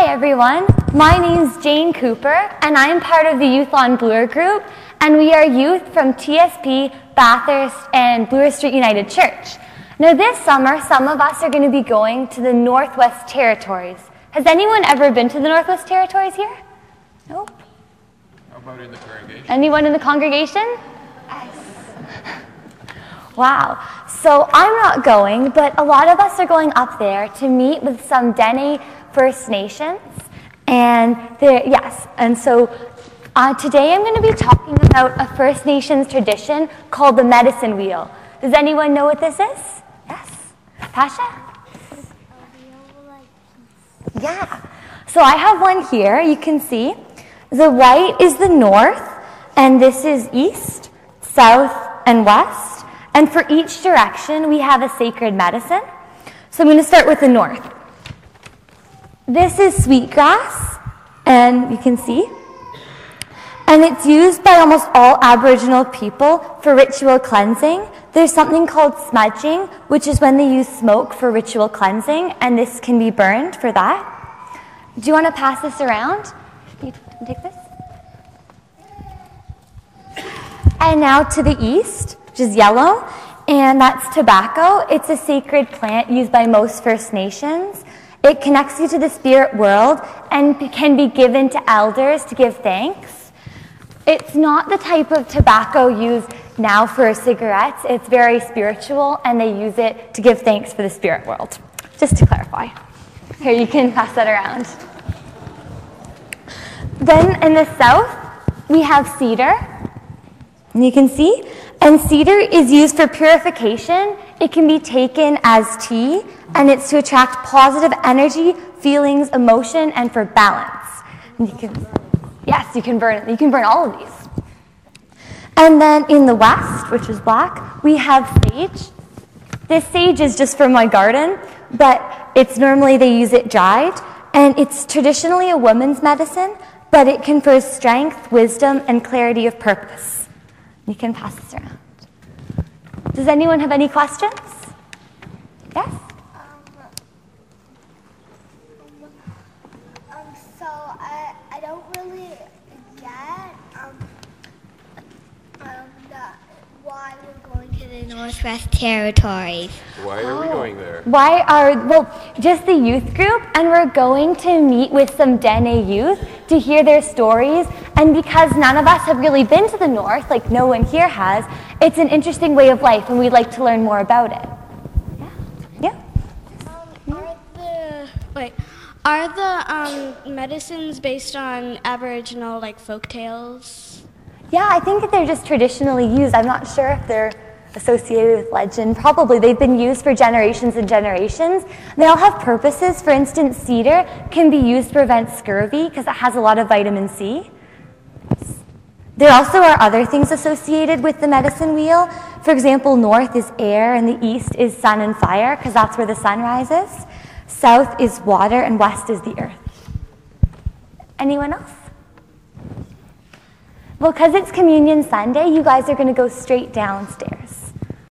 everyone, my name's Jane Cooper and I am part of the Youth on Bloor group, and we are youth from TSP, Bathurst and Bloor Street United Church. Now this summer, some of us are going to be going to the Northwest Territories. Has anyone ever been to the Northwest Territories here? Nope. How about in the congregation? Anyone in the congregation? Yes. Wow. So I'm not going, but a lot of us are going up there to meet with some Dene First Nations. And so today I'm going to be talking about a First Nations tradition called the medicine wheel. Does anyone know what this is? Yes? Pasha? Yeah. So I have one here, you can see. The white is the north, and this is east, south, and west. And for each direction, we have a sacred medicine. So I'm going to start with the north. This is sweetgrass, and you can see. And it's used by almost all Aboriginal people for ritual cleansing. There's something called smudging, which is when they use smoke for ritual cleansing, and this can be burned for that. Do you want to pass this around? You take this. And now to the east, which is yellow, and that's tobacco. It's a sacred plant used by most First Nations. It connects you to the spirit world and can be given to elders to give thanks. It's not the type of tobacco used now for cigarettes. It's very spiritual, and they use it to give thanks for the spirit world. Just to clarify. Here, you can pass that around. Then in the south, we have cedar. And you can see. And cedar is used for purification. It can be taken as tea, and it's to attract positive energy, feelings, emotion, and for balance. And you can burn it. You can burn all of these. And then in the west, which is black, we have sage. This sage is just from my garden, but it's normally they use it dried, and it's traditionally a woman's medicine, but it confers strength, wisdom, and clarity of purpose. You can pass this around. Does anyone have any questions? Yes? So I don't really get why we're going to the Northwest Territories. Why are we going there? Just the youth group, and we're going to meet with some Dene youth to hear their stories, and because none of us have really been to the north, like no one here has, it's an interesting way of life, and we'd like to learn more about it. Yeah? Are the medicines based on Aboriginal, folk tales? Yeah, I think that they're just traditionally used. I'm not sure if they're associated with legend. Probably. They've been used for generations and generations. They all have purposes. For instance, cedar can be used to prevent scurvy because it has a lot of vitamin C. There also are other things associated with the medicine wheel. For example, north is air and the east is sun and fire because that's where the sun rises. South is water and west is the earth. Anyone else? Well, because it's Communion Sunday, you guys are going to go straight downstairs.